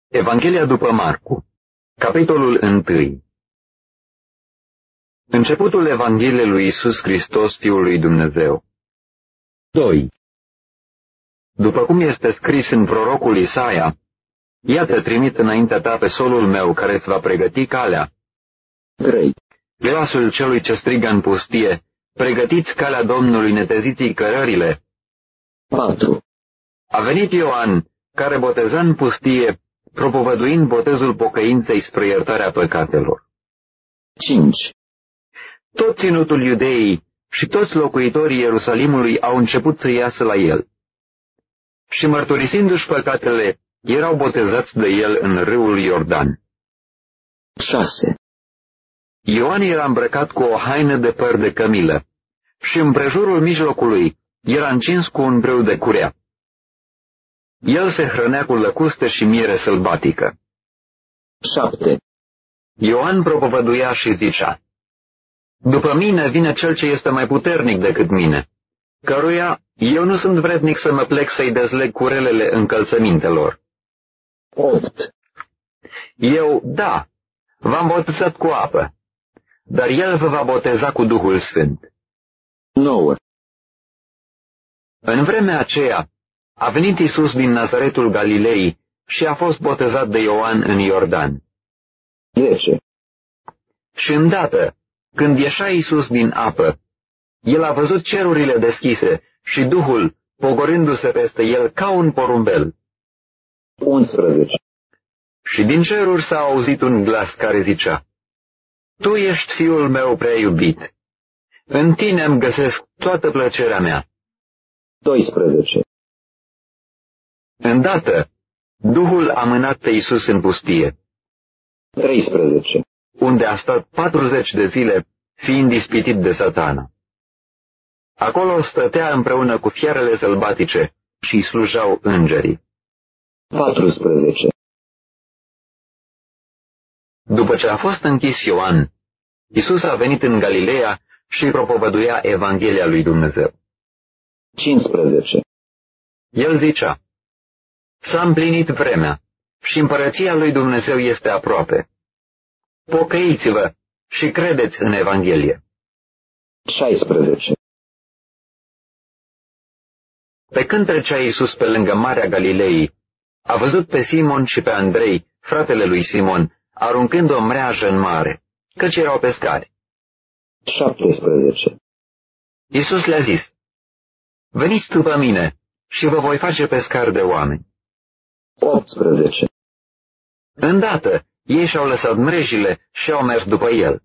Evanghelia după Marcu, capitolul 1. Începutul Evangheliei lui Iisus Hristos, Fiul lui Dumnezeu. 2. După cum este scris în prorocul Isaia, iată trimit înaintea ta pe solul meu care îți va pregăti calea. 3. Glasul celui ce strigă în pustie, pregătiți calea Domnului, neteziți cărările. 4. A venit Ioan, care boteza în pustie, propovăduind botezul pocăinței spre iertarea păcatelor. 5. Tot ținutul Iudeii și toți locuitorii Ierusalimului au început să iasă la el. Și mărturisindu-și păcatele, erau botezați de el în râul Iordan. 6. Ioan era îmbrăcat cu o haină de păr de cămilă și împrejurul mijlocului era încins cu un brâu de curea. El se hrănea cu lăcuste și miere sălbatică. 7. Ioan propovăduia și zicea: După mine vine cel ce este mai puternic decât mine, căruia eu nu sunt vrednic să mă plec să-i dezleg curelele încălțămintelor. 8. Eu, da, v-am botezat cu apă, dar el vă va boteza cu Duhul Sfânt. 9. În vremea aceea a venit Iisus din Nazaretul Galilei și a fost botezat de Ioan în Iordan. 10. Și îndată, când ieșea Iisus din apă, el a văzut cerurile deschise și Duhul pogorându-se peste el ca un porumbel. 11. Și din ceruri s-a auzit un glas care zicea: Tu ești Fiul meu prea iubit. În tine îmi găsesc toată plăcerea mea. 12. Îndată, Duhul a mânat pe Iisus în pustie, 13. unde a stat 40 de zile, fiind ispitit de Satana. Acolo stătea împreună cu fiarele sălbatice și îi slujau îngerii. 14. După ce a fost închis Ioan, Iisus a venit în Galileea și îi propovăduia Evanghelia lui Dumnezeu. 15. El zicea: S-a împlinit vremea și împărăția lui Dumnezeu este aproape. Pocăiți-vă și credeți în Evanghelie. 16. Pe când trecea Iisus pe lângă Marea Galilei, a văzut pe Simon și pe Andrei, fratele lui Simon, aruncând o mreajă în mare, căci erau pescari. 17. Iisus le-a zis: Veniți după mine și vă voi face pescari de oameni. 18. Îndată, ei și-au lăsat mrejile și au mers după el.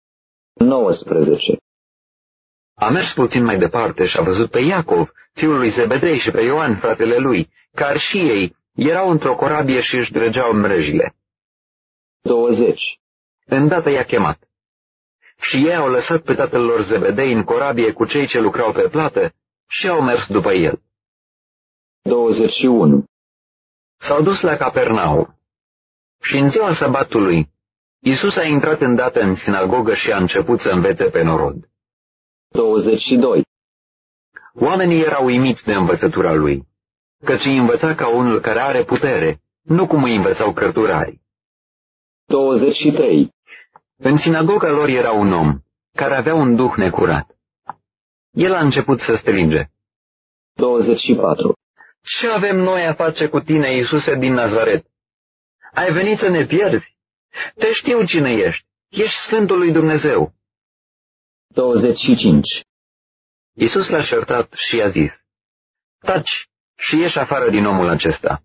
19. A mers puțin mai departe și a văzut pe Iacov, fiul lui Zebedei, și pe Ioan, fratele lui, care și ei erau într-o corabie și își dregeau mrejile. 20. Îndată i-a chemat. Și ei au lăsat pe tatăl lor Zebedei în corabie cu cei ce lucrau pe plată și au mers după el. 21. S-au dus la Capernaum. Și în ziua sabatului, Iisus a intrat îndată în sinagogă și a început să învețe pe norod. 22. Oamenii erau uimiți de învățătura lui, căci îi învăța ca unul care are putere, nu cum îi învățau cărturarii. 23. În sinagoga lor era un om care avea un duh necurat. El a început să strige: 24. Ce avem noi a face cu tine, Iisuse din Nazaret? Ai venit să ne pierzi? Te știu cine ești. Ești Sfântul lui Dumnezeu. 25. Iisus l-a certat și i-a zis: Taci și ieși afară din omul acesta.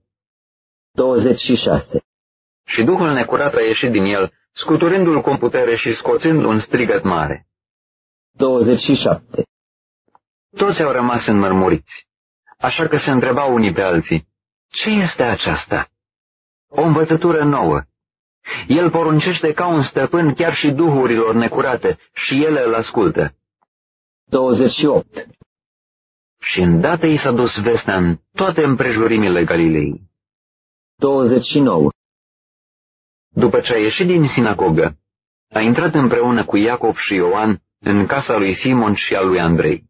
26. Și duhul necurat a ieșit din el, scuturându-l cu putere și scoțând un strigăt mare. 27. Toți au rămas înmărmuriți, așa că se întrebau unii pe alții: Ce este aceasta? O învățătură nouă. El poruncește ca un stăpân chiar și duhurilor necurate și ele îl ascultă. 28. Și îndată i s-a dus vestea în toate împrejurimile Galilei. 29. După ce a ieșit din sinagogă, a intrat împreună cu Iacov și Ioan în casa lui Simon și a lui Andrei.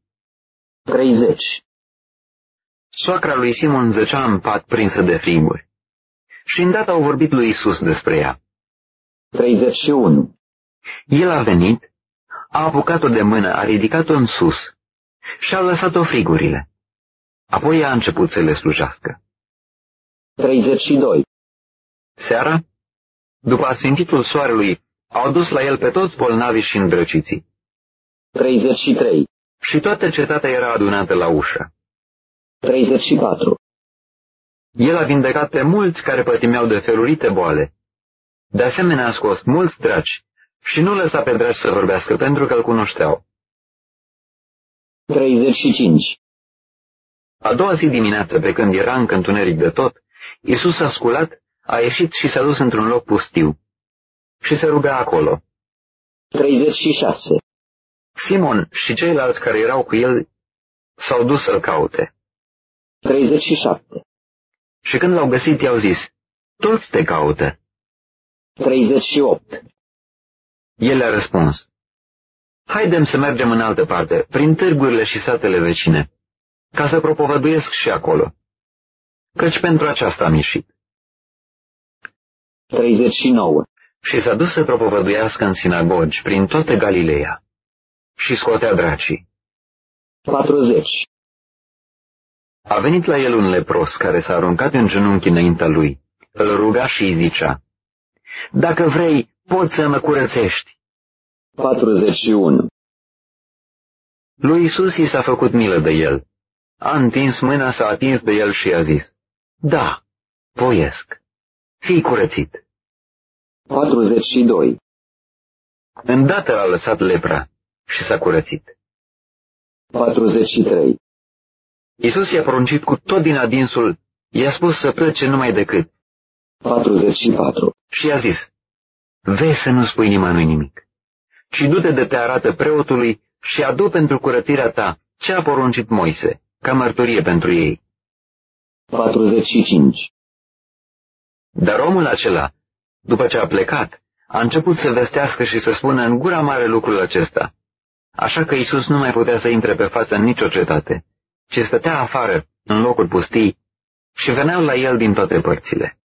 30. Soacra lui Simon zăcea în pat prinsă de friguri. Și îndată au vorbit lui Iisus despre ea. 31. El a venit, a apucat-o de mână, a ridicat-o în sus și a lăsat-o frigurile. Apoi ea a început să le slujească. 32. Seara, după asfințitul soarelui, au dus la el pe toți bolnavii și îndrăciții. 33. Și toată cetatea era adunată la ușă. 34. El a vindecat pe mulți care pătimeau de felurite boale. De asemenea a scos mulți draci și nu lăsa pe draci să vorbească pentru că îl cunoșteau. 35. A doua zi dimineață, pe când era încă întuneric de tot, Iisus a sculat, a ieșit și s-a dus într-un loc pustiu și se ruga acolo. 36. Simon și ceilalți care erau cu el s-au dus să-l caute. 37. Și când l-au găsit, i-au zis, toți te caută. 38. El le-a răspuns, haidem să mergem în altă parte, prin târgurile și satele vecine, ca să propovăduiesc și acolo, căci pentru aceasta am ieșit. 39. Și s-a dus să propovăduiască în sinagogi prin toată Galileea și scotea dracii. 40. A venit la el un lepros care s-a aruncat în genunchi înaintea lui, îl ruga și îi zicea, dacă vrei, poți să mă curățești. 41. Lui Iisus i s-a făcut milă de el. A întins mâna, s-a atins de el și i-a zis, da, voiesc, fii curățit. 42. Îndată l-a lăsat lepra și s-a curățit. 43. Iisus i-a poruncit cu tot din adinsul, i-a spus să plece numai decât. 44. Și i-a zis, vezi să nu spui nimănui nimic, ci du-te de te arată preotului și adu pentru curățirea ta ce a poruncit Moise, ca mărturie pentru ei. 45. Dar omul acela, după ce a plecat, a început să vestească și să spună în gura mare lucrul acesta, așa că Iisus nu mai putea să intre pe față în nicio cetate, ci stătea afară, în locul pustii, și veneau la el din toate părțile.